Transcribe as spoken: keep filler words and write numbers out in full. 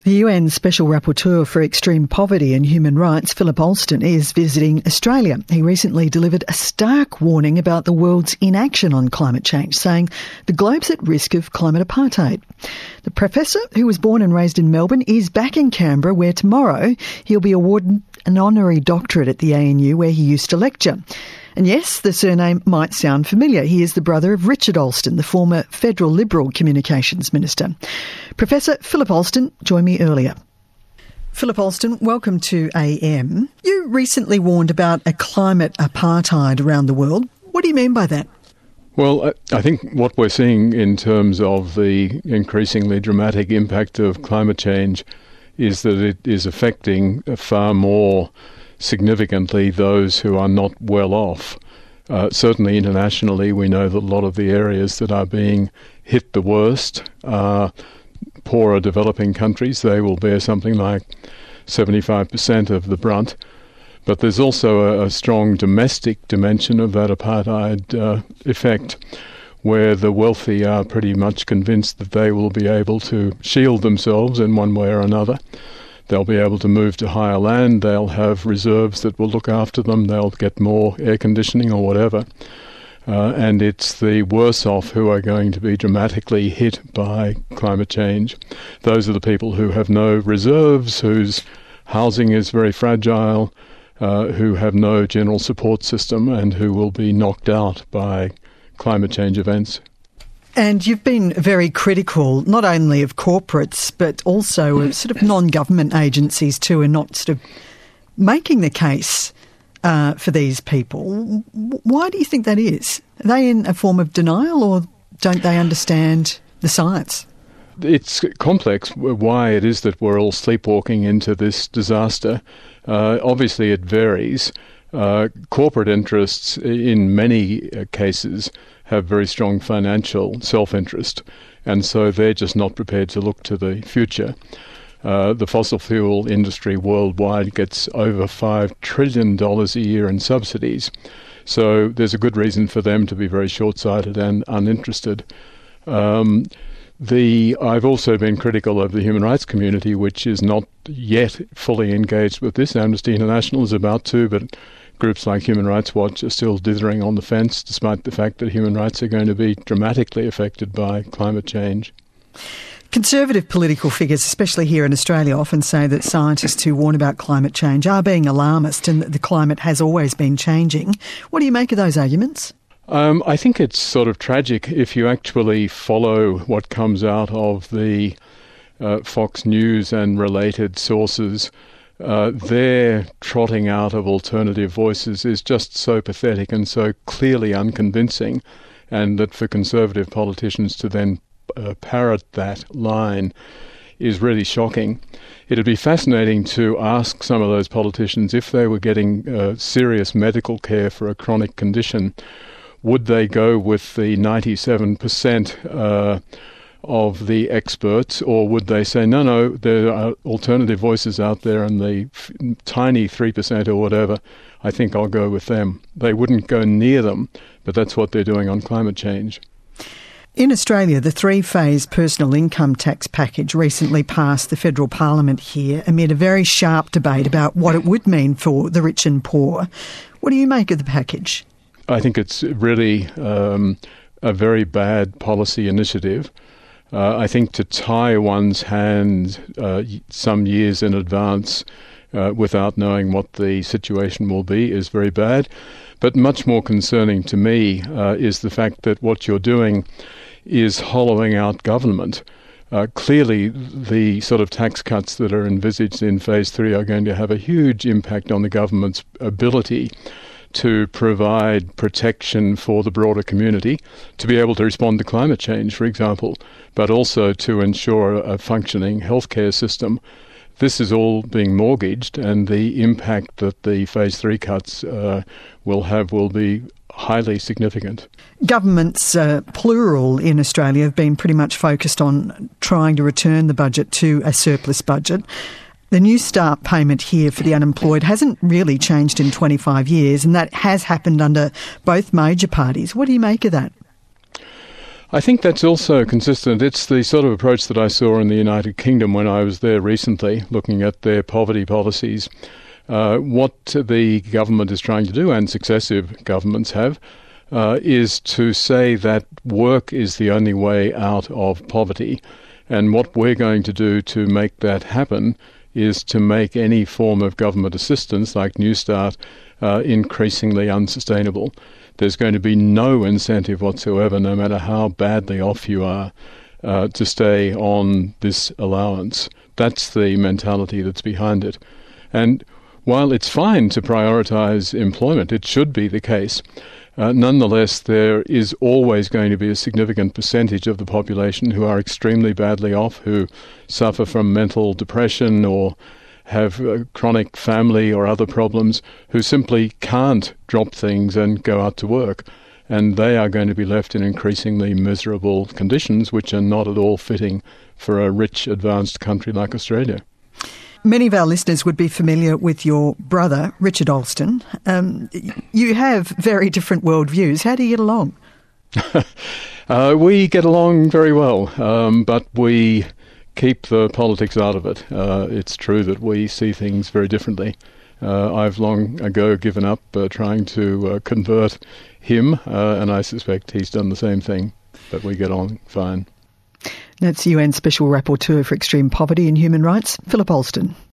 The U N Special Rapporteur for Extreme Poverty and Human Rights, Philip Alston, is visiting Australia. He recently delivered a stark warning about the world's inaction on climate change, saying the globe's at risk of climate apartheid. The professor, who was born and raised in Melbourne, is back in Canberra, where tomorrow he'll be awarded an honorary doctorate at the A N U, where he used to lecture. And yes, the surname might sound familiar. He is the brother of Richard Alston, the former Federal Liberal Communications Minister. Professor Philip Alston joined me earlier. Philip Alston, welcome to A M. You recently warned about a climate apartheid around the world. What do you mean by that? Well, I think what we're seeing in terms of the increasingly dramatic impact of climate change is that it is affecting far more significantly those who are not well off. Uh, certainly internationally, we know that a lot of the areas that are being hit the worst are poorer developing countries. They will bear something like seventy-five percent of the brunt. But there's also a, a strong domestic dimension of that apartheid uh, effect, where the wealthy are pretty much convinced that they will be able to shield themselves in one way or another. They'll be able to move to higher land, they'll have reserves that will look after them, they'll get more air conditioning or whatever. Uh, and it's the worse off who are going to be dramatically hit by climate change. Those are the people who have no reserves, whose housing is very fragile, uh, who have no general support system, and who will be knocked out by climate change events. And you've been very critical, not only of corporates, but also of sort of non-government agencies too, and not sort of making the case uh, for these people. Why do you think that is? Are they in a form of denial, or don't they understand the science? It's complex why it is that we're all sleepwalking into this disaster. Uh, obviously, it varies. Uh, corporate interests, in many uh, cases, have very strong financial self-interest, and so they're just not prepared to look to the future. Uh, the fossil fuel industry worldwide gets over five trillion dollars a year in subsidies, so there's a good reason for them to be very short-sighted and uninterested. Um, the I've also been critical of the human rights community, which is not yet fully engaged with this. Amnesty International is about to, but groups like Human Rights Watch are still dithering on the fence, despite the fact that human rights are going to be dramatically affected by climate change. Conservative political figures, especially here in Australia, often say that scientists who warn about climate change are being alarmist and that the climate has always been changing. What do you make of those arguments? Um, I think it's sort of tragic if you actually follow what comes out of the uh, Fox News and related sources. Uh, their trotting out of alternative voices is just so pathetic and so clearly unconvincing, and that for conservative politicians to then uh, parrot that line is really shocking. It'd be fascinating to ask some of those politicians, if they were getting uh, serious medical care for a chronic condition, would they go with the ninety-seven percent uh, of the experts, or would they say, no, no, there are alternative voices out there, and the f- tiny three percent or whatever, I think I'll go with them. They wouldn't go near them, but that's what they're doing on climate change. In Australia, the three-phase personal income tax package recently passed the federal parliament here amid a very sharp debate about what it would mean for the rich and poor. What do you make of the package? I think it's really um, a very bad policy initiative. Uh, I think to tie one's hands uh, some years in advance uh, without knowing what the situation will be is very bad. But much more concerning to me uh, is the fact that what you're doing is hollowing out government. Uh, clearly, the sort of tax cuts that are envisaged in Phase three are going to have a huge impact on the government's ability to provide protection for the broader community, to be able to respond to climate change, for example, but also to ensure a functioning healthcare system. This is all being mortgaged, and the impact that the Phase three cuts uh, will have will be highly significant. Governments, uh, plural in Australia, have been pretty much focused on trying to return the budget to a surplus budget. The New Start payment here for the unemployed hasn't really changed in twenty-five years, and that has happened under both major parties. What do you make of that? I think that's also consistent. It's the sort of approach that I saw in the United Kingdom when I was there recently, looking at their poverty policies. Uh, what the government is trying to do, and successive governments have, uh, is to say that work is the only way out of poverty. And what we're going to do to make that happen is to make any form of government assistance, like Newstart, uh, increasingly unsustainable. There's going to be no incentive whatsoever, no matter how badly off you are, uh, to stay on this allowance. That's the mentality that's behind it. And while it's fine to prioritise employment, it should be the case, uh, nonetheless there is always going to be a significant percentage of the population who are extremely badly off, who suffer from mental depression or have a chronic family or other problems, who simply can't drop things and go out to work. And they are going to be left in increasingly miserable conditions, which are not at all fitting for a rich, advanced country like Australia. Many of our listeners would be familiar with your brother, Richard Alston. Um, you have very different worldviews. How do you get along? uh, we get along very well, um, but we keep the politics out of it. Uh, it's true that we see things very differently. Uh, I've long ago given up uh, trying to uh, convert him, uh, and I suspect he's done the same thing, but we get on fine. That's U N Special Rapporteur for Extreme Poverty and Human Rights, Philip Alston.